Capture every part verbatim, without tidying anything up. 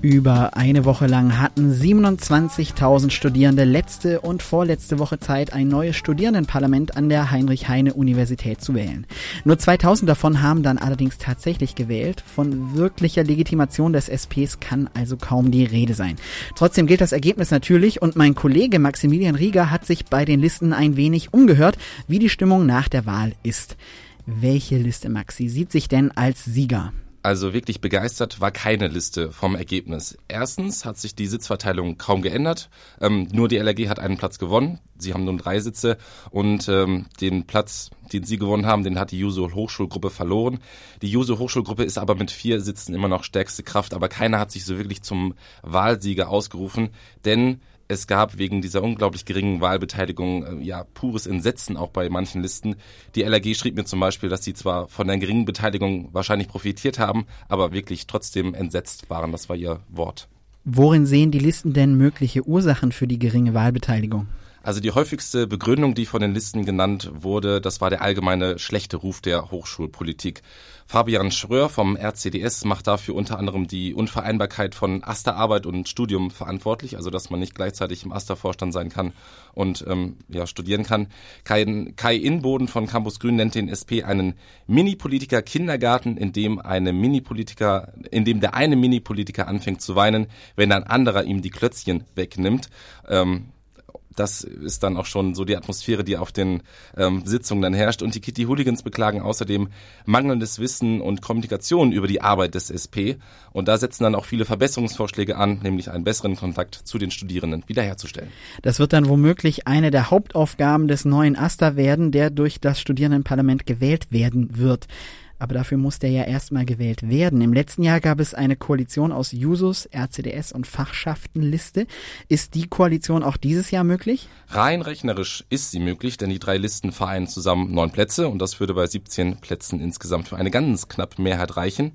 Über eine Woche lang hatten siebenundzwanzigtausend Studierende letzte und vorletzte Woche Zeit, ein neues Studierendenparlament an der Heinrich-Heine-Universität zu wählen. Nur zweitausend davon haben dann allerdings tatsächlich gewählt. Von wirklicher Legitimation des S Ps kann also kaum die Rede sein. Trotzdem gilt das Ergebnis natürlich und mein Kollege Maximilian Rieger hat sich bei den Listen ein wenig umgehört, wie die Stimmung nach der Wahl ist. Welche Liste, Maxi, sieht sich denn als Sieger? Also wirklich begeistert war keine Liste vom Ergebnis. Erstens hat sich die Sitzverteilung kaum geändert. Ähm, nur die L R G hat einen Platz gewonnen. Sie haben nun drei Sitze und ähm, den Platz, den sie gewonnen haben, den hat die Juso-Hochschulgruppe verloren. Die Juso-Hochschulgruppe ist aber mit vier Sitzen immer noch stärkste Kraft, aber keiner hat sich so wirklich zum Wahlsieger ausgerufen, denn es gab wegen dieser unglaublich geringen Wahlbeteiligung äh, ja pures Entsetzen auch bei manchen Listen. Die L R G schrieb mir zum Beispiel, dass sie zwar von der geringen Beteiligung wahrscheinlich profitiert haben, aber wirklich trotzdem entsetzt waren. Das war ihr Wort. Worin sehen die Listen denn mögliche Ursachen für die geringe Wahlbeteiligung? Also die häufigste Begründung, die von den Listen genannt wurde, das war der allgemeine schlechte Ruf der Hochschulpolitik. Fabian Schröer vom R C D S macht dafür unter anderem die Unvereinbarkeit von Asterarbeit und Studium verantwortlich, also dass man nicht gleichzeitig im Aster-Vorstand sein kann und ähm, ja studieren kann. Kai, Kai Inboden von Campus Grün nennt den S P einen Mini-Politiker-Kindergarten, in dem eine Mini-Politiker, in dem der eine Mini-Politiker anfängt zu weinen, wenn ein anderer ihm die Klötzchen wegnimmt. Ähm, Das ist dann auch schon so die Atmosphäre, die auf den ähm, Sitzungen dann herrscht. Und die Kitty Hooligans beklagen außerdem mangelndes Wissen und Kommunikation über die Arbeit des S P. Und da setzen dann auch viele Verbesserungsvorschläge an, nämlich einen besseren Kontakt zu den Studierenden wiederherzustellen. Das wird dann womöglich eine der Hauptaufgaben des neuen Aster werden, der durch das Studierendenparlament gewählt werden wird. Aber dafür muss der ja erstmal gewählt werden. Im letzten Jahr gab es eine Koalition aus Jusos, R C D S und Fachschaftenliste. Ist die Koalition auch dieses Jahr möglich? Rein rechnerisch ist sie möglich, denn die drei Listen vereinen zusammen neun Plätze und das würde bei siebzehn Plätzen insgesamt für eine ganz knappe Mehrheit reichen.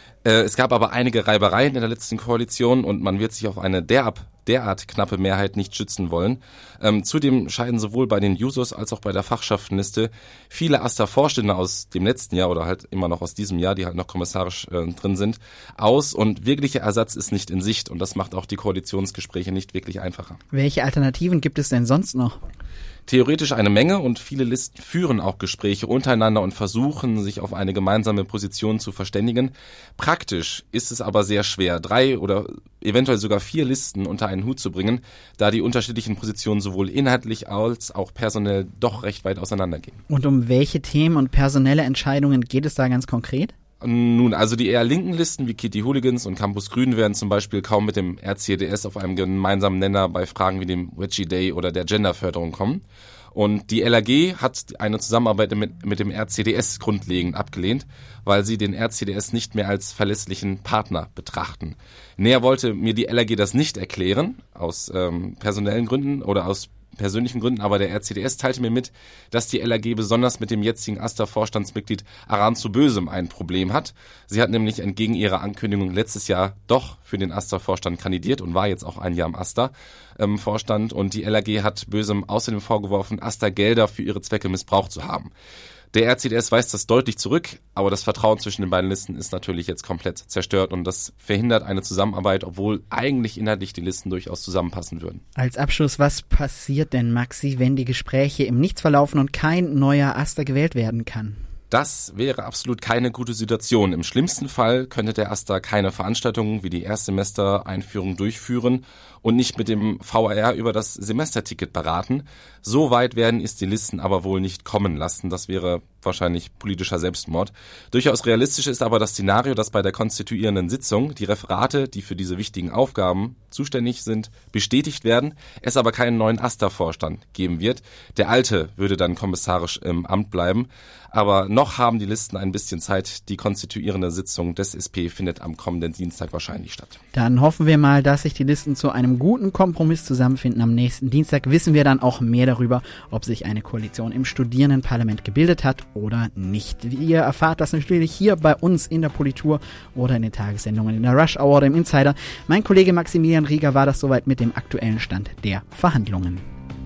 Es gab aber einige Reibereien in der letzten Koalition und man wird sich auf eine derart, derart knappe Mehrheit nicht schützen wollen. Ähm, zudem scheiden sowohl bei den Jusos als auch bei der Fachschaftenliste viele Aster-Vorstände aus dem letzten Jahr oder halt immer noch aus diesem Jahr, die halt noch kommissarisch äh, drin sind, aus und wirklicher Ersatz ist nicht in Sicht und das macht auch die Koalitionsgespräche nicht wirklich einfacher. Welche Alternativen gibt es denn sonst noch? Theoretisch eine Menge und viele Listen führen auch Gespräche untereinander und versuchen, sich auf eine gemeinsame Position zu verständigen. Praktisch ist es aber sehr schwer, drei oder eventuell sogar vier Listen unter einen Hut zu bringen, da die unterschiedlichen Positionen sowohl inhaltlich als auch personell doch recht weit auseinandergehen. Und um welche Themen und personelle Entscheidungen geht es da ganz konkret? Nun, also die eher linken Listen wie Kitty Hooligans und Campus Grün werden zum Beispiel kaum mit dem R C D S auf einem gemeinsamen Nenner bei Fragen wie dem Veggie Day oder der Genderförderung kommen. Und die L R G hat eine Zusammenarbeit mit, mit dem R C D S grundlegend abgelehnt, weil sie den R C D S nicht mehr als verlässlichen Partner betrachten. Näher wollte mir die L R G das nicht erklären, aus ähm, personellen Gründen oder aus persönlichen Gründen, aber der R C D S teilte mir mit, dass die L R G besonders mit dem jetzigen Aster-Vorstandsmitglied Aranzu Bösem ein Problem hat. Sie hat nämlich entgegen ihrer Ankündigung letztes Jahr doch für den Aster-Vorstand kandidiert und war jetzt auch ein Jahr im Aster-Vorstand. Und die L R G hat Bösem außerdem vorgeworfen, Aster-Gelder für ihre Zwecke missbraucht zu haben. Der R C D S weist das deutlich zurück, aber das Vertrauen zwischen den beiden Listen ist natürlich jetzt komplett zerstört und das verhindert eine Zusammenarbeit, obwohl eigentlich inhaltlich die Listen durchaus zusammenpassen würden. Als Abschluss, was passiert denn, Maxi, wenn die Gespräche im Nichts verlaufen und kein neuer Aster gewählt werden kann? Das wäre absolut keine gute Situation. Im schlimmsten Fall könnte der Aster keine Veranstaltungen wie die Erstsemester-Einführung durchführen und nicht mit dem V R über das Semesterticket beraten. So weit werden es die Listen aber wohl nicht kommen lassen. Das wäre wahrscheinlich politischer Selbstmord. Durchaus realistisch ist aber das Szenario, dass bei der konstituierenden Sitzung die Referate, die für diese wichtigen Aufgaben zuständig sind, bestätigt werden, es aber keinen neuen Aster-Vorstand geben wird. Der alte würde dann kommissarisch im Amt bleiben. Aber noch haben die Listen ein bisschen Zeit. Die konstituierende Sitzung des S P findet am kommenden Dienstag wahrscheinlich statt. Dann hoffen wir mal, dass sich die Listen zu einem guten Kompromiss zusammenfinden. Am nächsten Dienstag wissen wir dann auch mehr darüber, ob sich eine Koalition im Studierendenparlament gebildet hat oder nicht. Ihr erfahrt das natürlich hier bei uns in der Politur oder in den Tagessendungen in der Rush Hour oder im Insider. Mein Kollege Maximilian Rieger war das soweit mit dem aktuellen Stand der Verhandlungen.